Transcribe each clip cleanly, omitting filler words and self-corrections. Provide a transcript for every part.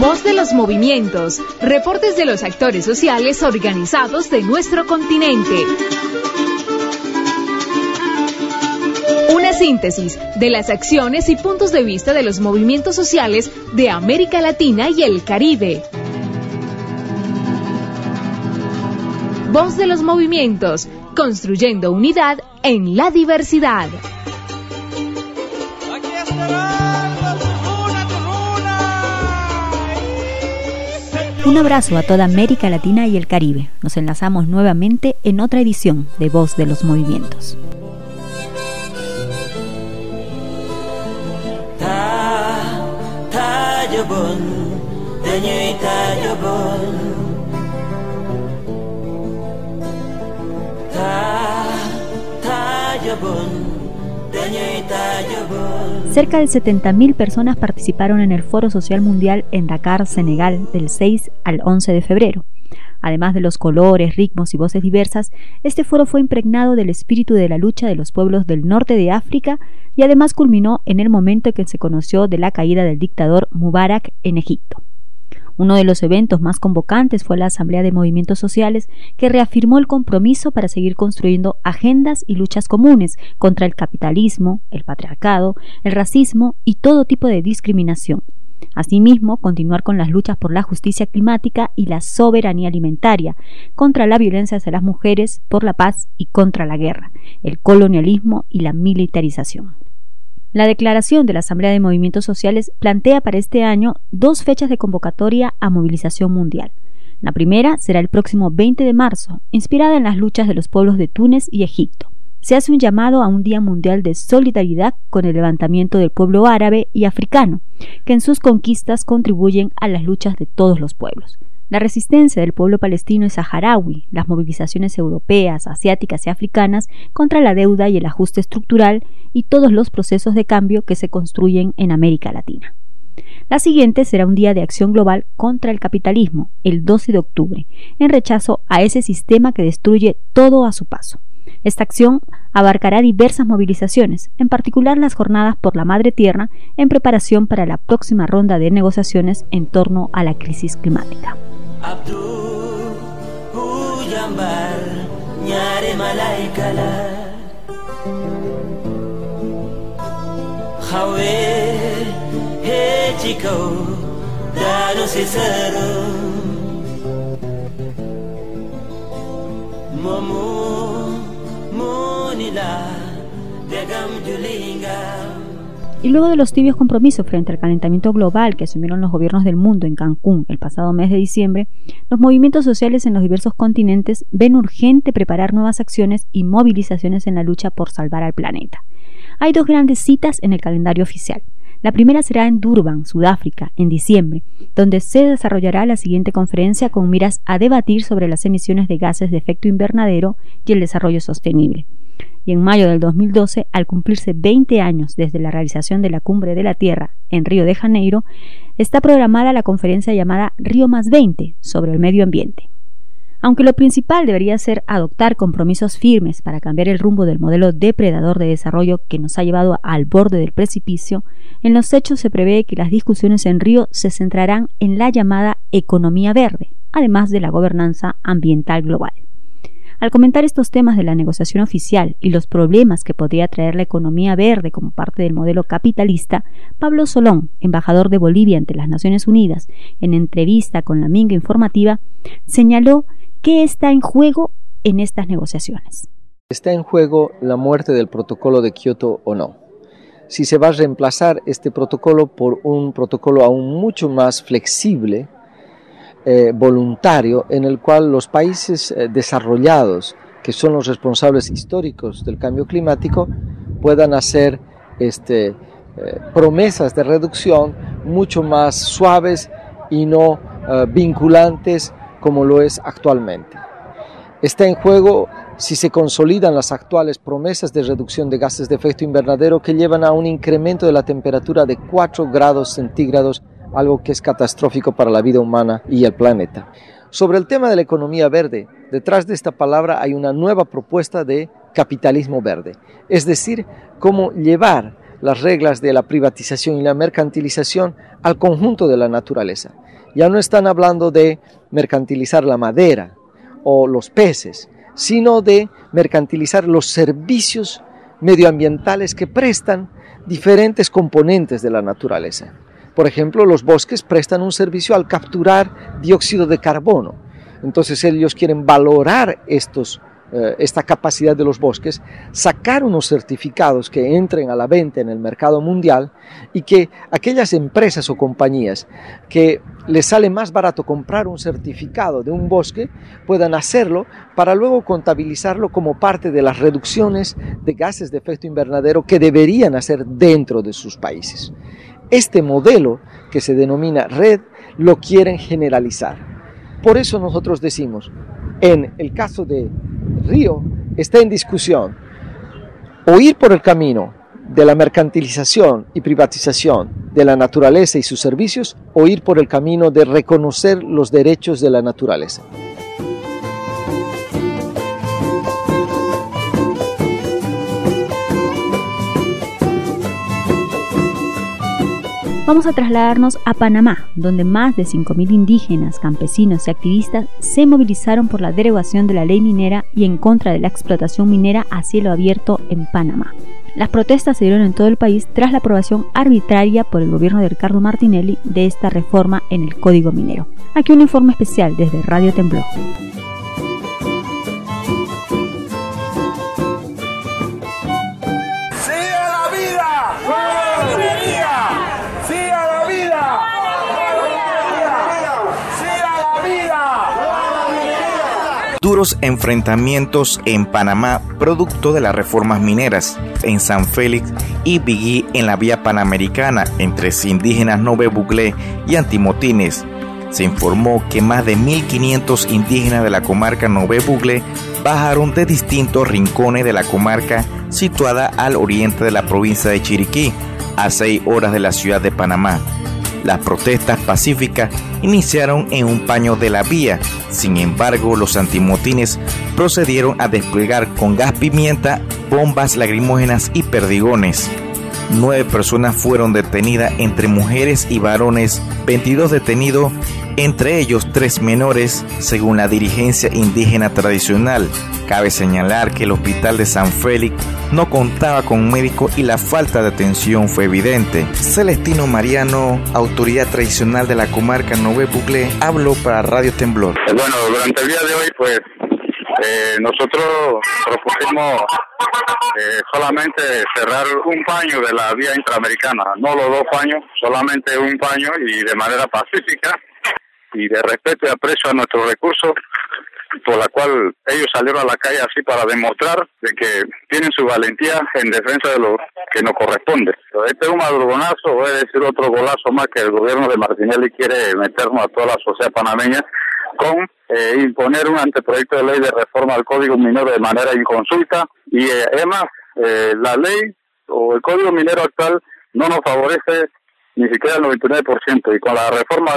Voz de los movimientos, reportes de los actores sociales organizados de nuestro continente. Una síntesis de las acciones y puntos de vista de los movimientos sociales de América Latina y el Caribe. Voz de los movimientos, construyendo unidad en la diversidad. Un abrazo a toda América Latina y el Caribe. Nos enlazamos nuevamente en otra edición de Voz de los Movimientos. Cerca de 70.000 personas participaron en el Foro Social Mundial en Dakar, Senegal, del 6 al 11 de febrero. Además de los colores, ritmos y voces diversas, este foro fue impregnado del espíritu de la lucha de los pueblos del norte de África y además culminó en el momento en que se conoció de la caída del dictador Mubarak en Egipto. Uno de los eventos más convocantes fue la Asamblea de Movimientos Sociales, que reafirmó el compromiso para seguir construyendo agendas y luchas comunes contra el capitalismo, el patriarcado, el racismo y todo tipo de discriminación. Asimismo, continuar con las luchas por la justicia climática y la soberanía alimentaria, contra la violencia hacia las mujeres, por la paz y contra la guerra, el colonialismo y la militarización. La declaración de la Asamblea de Movimientos Sociales plantea para este año 2 fechas de convocatoria a movilización mundial. La primera será el próximo 20 de marzo, inspirada en las luchas de los pueblos de Túnez y Egipto. Se hace un llamado a un Día Mundial de Solidaridad con el levantamiento del pueblo árabe y africano, que en sus conquistas contribuyen a las luchas de todos los pueblos. La resistencia del pueblo palestino y saharaui, las movilizaciones europeas, asiáticas y africanas contra la deuda y el ajuste estructural y todos los procesos de cambio que se construyen en América Latina. La siguiente será un día de acción global contra el capitalismo, el 12 de octubre, en rechazo a ese sistema que destruye todo a su paso. Esta acción abarcará diversas movilizaciones, en particular las jornadas por la Madre Tierra, en preparación para la próxima ronda de negociaciones en torno a la crisis climática. Y luego de los tibios compromisos frente al calentamiento global que asumieron los gobiernos del mundo en Cancún el pasado mes de diciembre, los movimientos sociales en los diversos continentes ven urgente preparar nuevas acciones y movilizaciones en la lucha por salvar al planeta. Hay 2 grandes citas en el calendario oficial. La primera será en Durban, Sudáfrica, en diciembre, donde se desarrollará la siguiente conferencia con miras a debatir sobre las emisiones de gases de efecto invernadero y el desarrollo sostenible. Y en mayo del 2012, al cumplirse 20 años desde la realización de la Cumbre de la Tierra en Río de Janeiro, está programada la conferencia llamada Río +20 sobre el medio ambiente. Aunque lo principal debería ser adoptar compromisos firmes para cambiar el rumbo del modelo depredador de desarrollo que nos ha llevado al borde del precipicio, en los hechos se prevé que las discusiones en Río se centrarán en la llamada economía verde, además de la gobernanza ambiental global. Al comentar estos temas de la negociación oficial y los problemas que podría traer la economía verde como parte del modelo capitalista, Pablo Solón, embajador de Bolivia ante las Naciones Unidas, en entrevista con la Minga Informativa, señaló ¿qué está en juego en estas negociaciones? ¿Está en juego la muerte del protocolo de Kioto o no? Si se va a reemplazar este protocolo por un protocolo aún mucho más flexible, voluntario, en el cual los países desarrollados, que son los responsables históricos del cambio climático, puedan hacer promesas de reducción mucho más suaves y no vinculantes como lo es actualmente. Está en juego si se consolidan las actuales promesas de reducción de gases de efecto invernadero que llevan a un incremento de la temperatura de 4 grados centígrados, algo que es catastrófico para la vida humana y el planeta. Sobre el tema de la economía verde, detrás de esta palabra hay una nueva propuesta de capitalismo verde, es decir, cómo llevar las reglas de la privatización y la mercantilización al conjunto de la naturaleza. Ya no están hablando de mercantilizar la madera o los peces, sino de mercantilizar los servicios medioambientales que prestan diferentes componentes de la naturaleza. Por ejemplo, los bosques prestan un servicio al capturar dióxido de carbono. Entonces ellos quieren valorar esta capacidad de los bosques, sacar unos certificados que entren a la venta en el mercado mundial y que aquellas empresas o compañías que les sale más barato comprar un certificado de un bosque puedan hacerlo para luego contabilizarlo como parte de las reducciones de gases de efecto invernadero que deberían hacer dentro de sus países. Este modelo que se denomina red lo quieren generalizar. Por eso nosotros decimos, en el caso de Río está en discusión o ir por el camino de la mercantilización y privatización de la naturaleza y sus servicios o ir por el camino de reconocer los derechos de la naturaleza. Vamos a trasladarnos a Panamá, donde más de 5.000 indígenas, campesinos y activistas se movilizaron por la derogación de la ley minera y en contra de la explotación minera a cielo abierto en Panamá. Las protestas se dieron en todo el país tras la aprobación arbitraria por el gobierno de Ricardo Martinelli de esta reforma en el Código Minero. Aquí un informe especial desde Radio Temblor. Duros enfrentamientos en Panamá producto de las reformas mineras en San Félix y Bigui en la vía panamericana entre indígenas Nové Buglé y Antimotines. Se informó que más de 1.500 indígenas de la comarca Nové Buglé bajaron de distintos rincones de la comarca situada al oriente de la provincia de Chiriquí, a 6 horas de la ciudad de Panamá. Las protestas pacíficas iniciaron en un paño de la vía. Sin embargo, los antimotines procedieron a desplegar con gas pimienta, bombas lacrimógenas y perdigones. 9 personas fueron detenidas, entre mujeres y varones, 22 detenidos, entre ellos 3 menores, según la dirigencia indígena tradicional. Cabe señalar que el hospital de San Félix no contaba con médico y la falta de atención fue evidente. Celestino Mariano, autoridad tradicional de la comarca Nové Buglé, habló para Radio Temblor. Bueno, durante el día de hoy, pues, nosotros propusimos solamente cerrar un paño de la vía interamericana, no los 2 paños, solamente un paño y de manera pacífica y de respeto y aprecio a nuestros recursos, por la cual ellos salieron a la calle así para demostrar de que tienen su valentía en defensa de lo que nos corresponde. Pero este es un madrugonazo, voy a decir otro golazo más que el gobierno de Martinelli quiere meternos a toda la sociedad panameña con imponer un anteproyecto de ley de reforma al Código Minero de manera inconsulta y además la ley o el Código Minero actual no nos favorece ni siquiera el 99% y con la reforma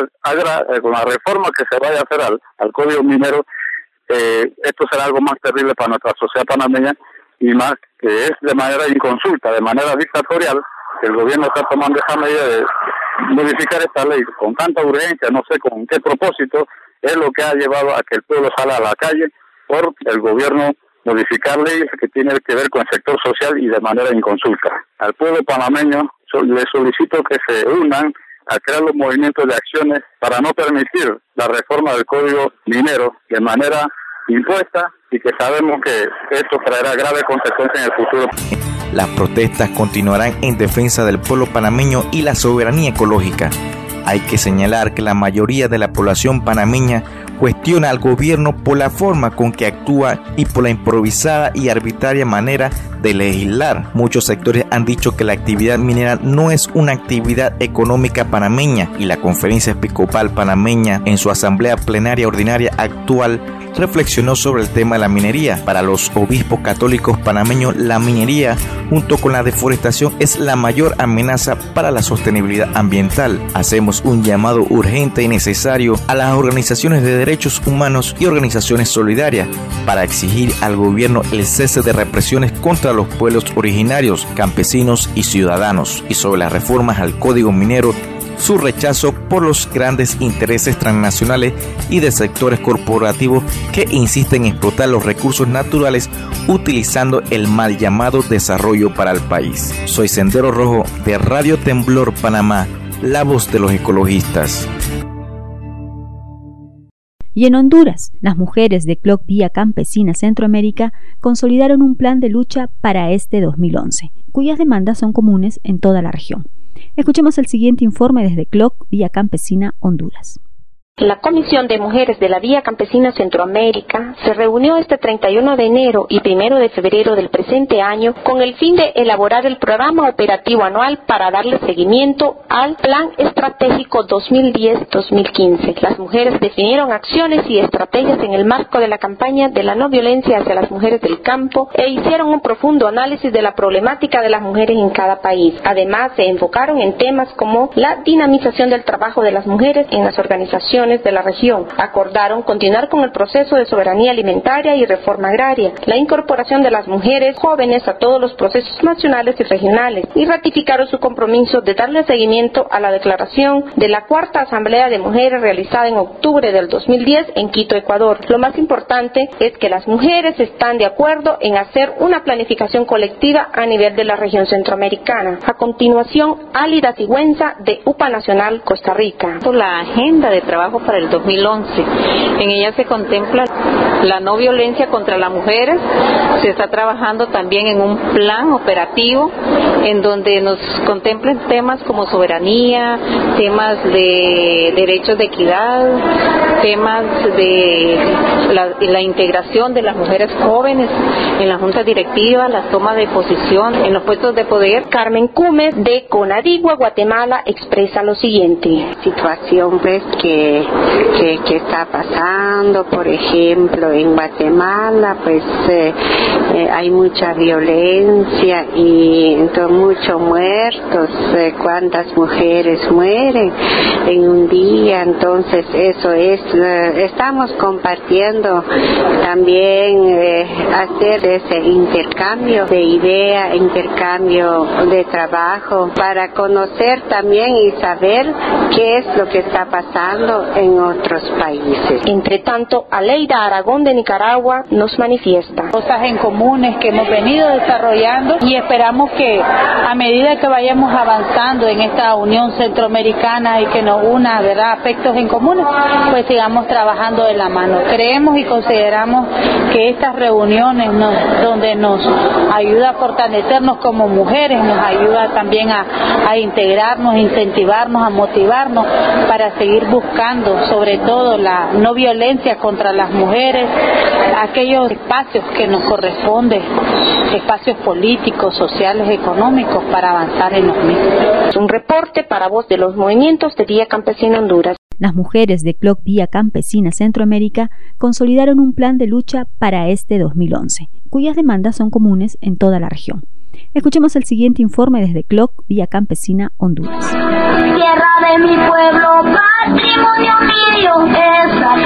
que se vaya a hacer al Código Minero, esto será algo más terrible para nuestra sociedad panameña y más que es de manera inconsulta, de manera dictatorial, que el gobierno está tomando esa medida de modificar esta ley con tanta urgencia, no sé con qué propósito, es lo que ha llevado a que el pueblo salga a la calle por el gobierno modificar leyes que tienen que ver con el sector social y de manera inconsulta. Al pueblo panameño le solicito que se unan a crear los movimientos de acciones para no permitir la reforma del Código Minero de manera impuesta y que sabemos que esto traerá graves consecuencias en el futuro. Las protestas continuarán en defensa del pueblo panameño y la soberanía ecológica. Hay que señalar que la mayoría de la población panameña cuestiona al gobierno por la forma con que actúa y por la improvisada y arbitraria manera de legislar. Muchos sectores han dicho que la actividad minera no es una actividad económica panameña y la Conferencia Episcopal Panameña en su asamblea plenaria ordinaria actual reflexionó sobre el tema de la minería. Para los obispos católicos panameños, la minería junto con la deforestación es la mayor amenaza para la sostenibilidad ambiental. Hacemos un llamado urgente y necesario a las organizaciones de derechos humanos y organizaciones solidarias para exigir al gobierno el cese de represiones contra los pueblos originarios, campesinos y ciudadanos. Y sobre las reformas al Código Minero, su rechazo por los grandes intereses transnacionales y de sectores corporativos que insisten en explotar los recursos naturales utilizando el mal llamado desarrollo para el país. Soy Sendero Rojo de Radio Temblor Panamá, la voz de los ecologistas. Y en Honduras, las mujeres de CLOC Vía Campesina Centroamérica consolidaron un plan de lucha para este 2011, cuyas demandas son comunes en toda la región. Escuchemos el siguiente informe desde CLOC Vía Campesina Honduras. La Comisión de Mujeres de la Vía Campesina Centroamérica se reunió este 31 de enero y 1 de febrero del presente año con el fin de elaborar el programa operativo anual para darle seguimiento al Plan Estratégico 2010-2015. Las mujeres definieron acciones y estrategias en el marco de la campaña de la no violencia hacia las mujeres del campo e hicieron un profundo análisis de la problemática de las mujeres en cada país. Además, se enfocaron en temas como la dinamización del trabajo de las mujeres en las organizaciones de la región. Acordaron continuar con el proceso de soberanía alimentaria y reforma agraria, la incorporación de las mujeres jóvenes a todos los procesos nacionales y regionales, y ratificaron su compromiso de darle seguimiento a la declaración de la Cuarta Asamblea de Mujeres realizada en octubre del 2010 en Quito, Ecuador. Lo más importante es que las mujeres están de acuerdo en hacer una planificación colectiva a nivel de la región centroamericana. A continuación, Álida Sigüenza de UPA Nacional, Costa Rica. Por la agenda de trabajo para el 2011. En ella se contempla la no violencia contra las mujeres, se está trabajando también en un plan operativo en donde nos contemplen temas como soberanía, temas de derechos de equidad, temas de la integración de las mujeres jóvenes en las juntas directivas, la toma de posición en los puestos de poder. Carmen Cúmez de Conadigua, Guatemala, expresa lo siguiente. Situación pues que está pasando, por ejemplo, en Guatemala, pues hay mucha violencia y entonces muchos muertos, cuántas mujeres mueren en un día, entonces eso es, estamos compartiendo también hacer ese intercambio de ideas, intercambio de trabajo para conocer también y saber qué es lo que está pasando en otros países. Entre tanto, Aleida Aragón de Nicaragua nos manifiesta. Cosas en comunes que hemos venido desarrollando y esperamos que a medida que vayamos avanzando en esta unión centroamericana y que nos una, ¿verdad?, aspectos en comunes, pues sigamos trabajando de la mano. Creemos y consideramos que estas reuniones donde nos ayuda a fortalecernos como mujeres, nos ayuda también a integrarnos, incentivarnos, a motivarnos para seguir buscando sobre todo la no violencia contra las mujeres, aquellos espacios que nos corresponden, espacios políticos, sociales, económicos para avanzar en los mismos. Un reporte para Voz de los Movimientos de Vía Campesina Honduras. Las mujeres de CLOC Vía Campesina Centroamérica consolidaron un plan de lucha para este 2011, cuyas demandas son comunes en toda la región. Escuchemos el siguiente informe desde CLOC Vía Campesina Honduras. Tierra de mi pueblo, patrimonio mío, es la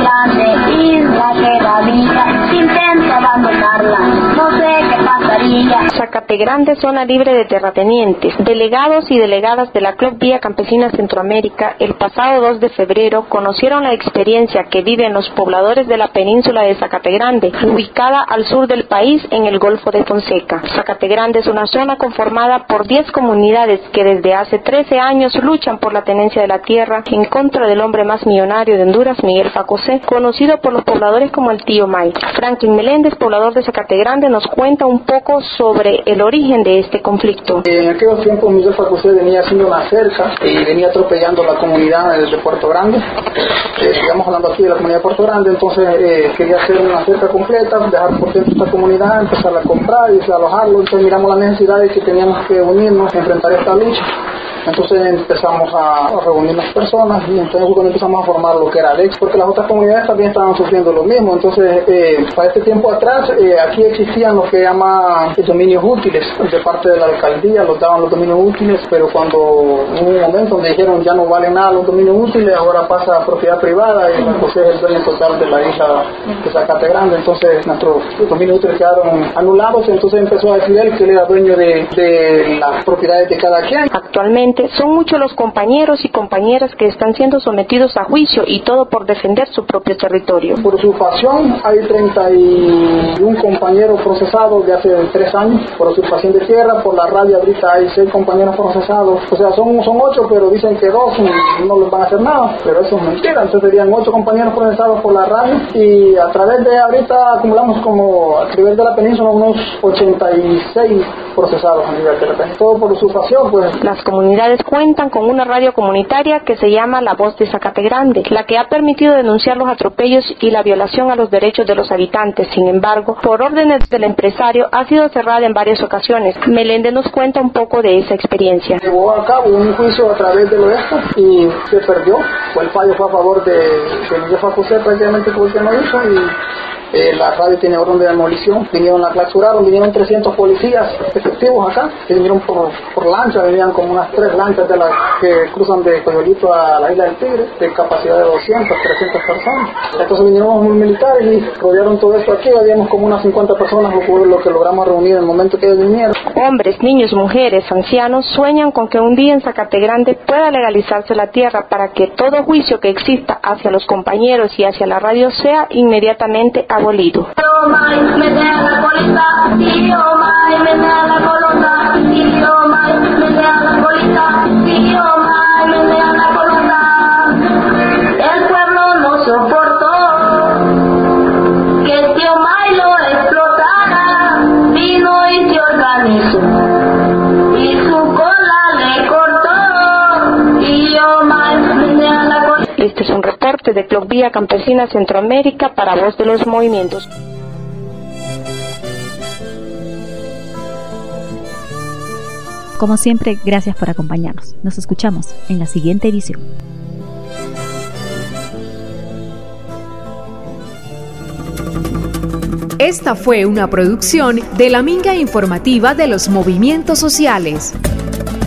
grande isla que la vida, si intento abandonarla, no sé qué pasaría. Zacategrande, zona libre de terratenientes. Delegados y delegadas de la CLOC Vía Campesina Centroamérica, el pasado 2 de febrero conocieron la experiencia que viven los pobladores de la península de Zacategrande, ubicada al sur del país en el Golfo de Fonseca. Zacategrande es una zona conformada por 10 comunidades que desde hace 13 años luchan por la tenencia de la tierra en contra del hombre más millonario de Honduras, Miguel Facosé, conocido por los pobladores como el Tío Mike. Franklin Meléndez, poblador de Zacategrande, nos cuenta un poco sobre el origen de este conflicto. En aquellos tiempos Miguel Facosé venía haciendo una cerca y venía atropellando la comunidad de Puerto Grande. Estamos hablando aquí de la comunidad de Puerto Grande, entonces quería hacer una cerca completa, dejar por dentro esta comunidad, empezar a comprar y alojarlo. Entonces miramos la necesidad de que teníamos que unirnos, enfrentar esta lucha. Entonces empezamos a reunir las personas y entonces cuando empezamos a formar lo que era ADEX, porque las otras comunidades también estaban sufriendo lo mismo. Entonces, para este tiempo atrás, aquí existían lo que llaman dominios útiles de parte de la alcaldía, los daban los dominios útiles, pero cuando hubo un momento donde dijeron ya no valen nada los dominios útiles, ahora pasa a propiedad privada y José es el dueño total de la isla de Zacategrande. Entonces nuestros dominios útiles quedaron anulados, entonces empezó a decir él que él era dueño de las propiedades de cada quien. Actualmente Lamentablemente, son muchos los compañeros y compañeras que están siendo sometidos a juicio y todo por defender su propio territorio. Por usurpación hay 31 compañeros procesados de hace 3 años por usurpación de tierra. Por la radio ahorita hay 6 compañeros procesados. O sea, son 8, pero dicen que 2 no les van a hacer nada, pero eso es mentira. Entonces serían 8 compañeros procesados por la radio y a través de ahorita acumulamos como a nivel de la península unos 86 procesados a nivel de la península. Todo por usurpación, pues. Las comunidades cuentan con una radio comunitaria que se llama La Voz de Zacate Grande, la que ha permitido denunciar los atropellos y la violación a los derechos de los habitantes. Sin embargo, por órdenes del empresario, ha sido cerrada en varias ocasiones. Meléndez nos cuenta un poco de esa experiencia. Llevó a cabo un juicio a través de lo esto y se perdió. El fallo fue a favor de Miguel José, prácticamente fue el que no hizo, y la radio tiene orden de demolición. Vinieron, la clausuraron, vinieron 300 policías efectivos acá, que vinieron por lancha, venían como unas 3 lanchas de las que cruzan de Coyolito a la Isla del Tigre, de capacidad de 200, 300 personas. Entonces vinieron los militares y rodearon todo esto aquí, habíamos como unas 50 personas, lo que logramos reunir en el momento que ellos vinieron. Hombres, niños, mujeres, ancianos sueñan con que un día en Zacate Grande pueda legalizarse la tierra para que todo juicio que exista hacia los compañeros y hacia la radio sea inmediatamente abolido. El pueblo no soportó que el tío May lo explotara, vino y se organizó y su cola le cortó y yo May me da la cola. Este es un reporte de Club Vía Campesina Centroamérica para Voz de los Movimientos. Como siempre, gracias por acompañarnos. Nos escuchamos en la siguiente edición. Esta fue una producción de la Minga Informativa de los Movimientos Sociales.